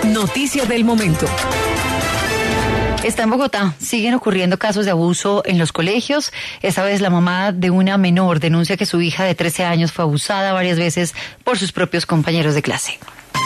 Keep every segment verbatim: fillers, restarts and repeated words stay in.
Noticias del momento. Está en Bogotá. Siguen ocurriendo casos de abuso en los colegios. Esta vez la mamá de una menor denuncia que su hija de trece años fue abusada varias veces por sus propios compañeros de clase.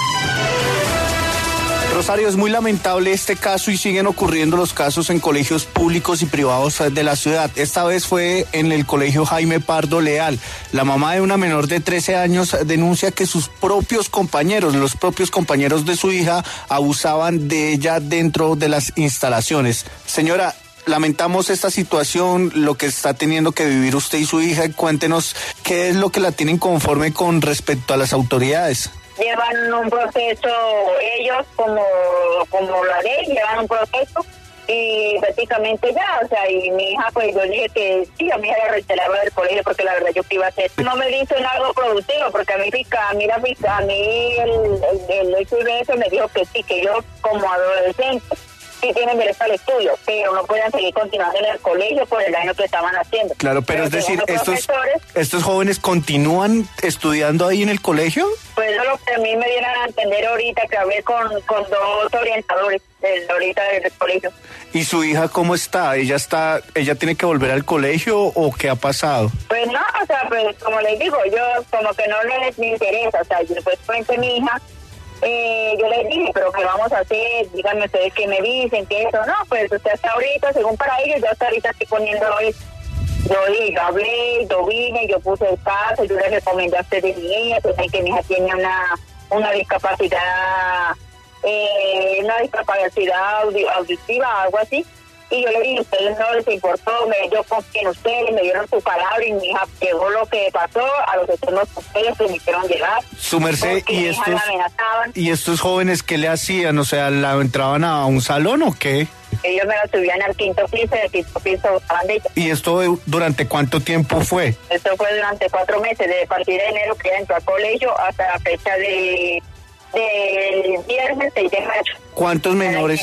Rosario, es muy lamentable este caso y siguen ocurriendo los casos en colegios públicos y privados de la ciudad. Esta vez fue en el colegio Jaime Pardo Leal. La mamá de una menor de trece años denuncia que sus propios compañeros, los propios compañeros de su hija, abusaban de ella dentro de las instalaciones. Señora, lamentamos esta situación, lo que está teniendo que vivir usted y su hija. Cuéntenos qué es lo que la tienen conforme con respecto a las autoridades. Llevan un proceso, ellos como, como la ley, llevan un proceso y prácticamente ya, o sea, y mi hija, pues yo dije que sí, a mi hija la retiraba del colegio porque la verdad yo que iba a hacer. No me dicen algo productivo porque a mí, a mí, la, a mí el, el, el hecho de eso me dijo que sí, que yo como adolescente sí tienen derecho al estudio, pero no pueden seguir continuando en el colegio por el daño que estaban haciendo. Claro, pero, pero es decir, estos, ¿estos jóvenes continúan estudiando ahí en el colegio? Pues eso es lo que a mí me dieron a entender ahorita, que hablé con, con dos orientadores de, ahorita del colegio. ¿Y su hija cómo está? ¿Ella está, ella tiene que volver al colegio o qué ha pasado? Pues no, o sea, pues como les digo, yo como que no les interesa, o sea, yo pues frente a mi hija, Eh, yo les dije, pero ¿qué vamos a hacer? Díganme ustedes qué me dicen, que eso, no, pues usted hasta ahorita, según para ellos, yo hasta ahorita estoy poniendo hoy. Yo, yo hablé, yo vine, yo puse el caso, yo les recomendé a ustedes mi hija, pues que mi hija tiene una, una discapacidad, eh, una discapacidad audi- auditiva, algo así. Y yo le dije, ustedes no les importó, me, yo confié en ustedes, me dieron su palabra y mi hija llegó lo que pasó, a los extremos ustedes permitieron llegar. Su merced, ¿y estos, ¿y estos jóvenes qué le hacían? O sea, ¿la entraban a un salón o qué? Ellos me lo subían al quinto piso y al quinto piso estaban de ella. ¿Y esto durante cuánto tiempo fue? Esto fue durante cuatro meses, desde partir de enero que ella entró al colegio hasta la fecha de del viernes seis de mayo. ¿Cuántos menores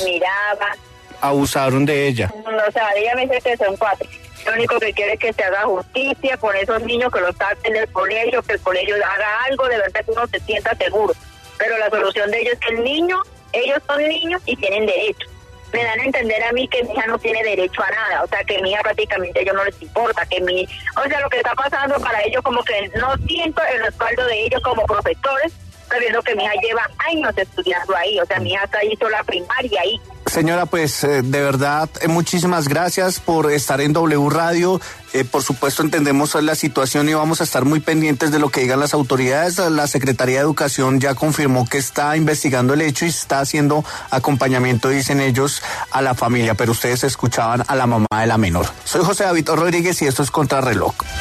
abusaron de ella? O sea, ella me dice que son cuatro. Lo único que quiere es que se haga justicia por esos niños, que los saquen del colegio, que el colegio haga algo, de verdad que uno se sienta seguro. Pero la solución de ellos es que el niño, ellos son niños y tienen derecho. Me dan a entender a mí que mi hija no tiene derecho a nada, o sea, que mi hija prácticamente a ellos no les importa, que mi, o sea, lo que está pasando para ellos como que no siento el respaldo de ellos como profesores, sabiendo que mi hija lleva años estudiando ahí, o sea, mi hija hasta hizo la primaria ahí. Señora, pues eh, de verdad, eh, muchísimas gracias por estar en W Radio. Eh, por supuesto, entendemos la situación y vamos a estar muy pendientes de lo que digan las autoridades. La Secretaría de Educación ya confirmó que está investigando el hecho y está haciendo acompañamiento, dicen ellos, a la familia. Pero ustedes escuchaban a la mamá de la menor. Soy José David Rodríguez y esto es Contrarreloj.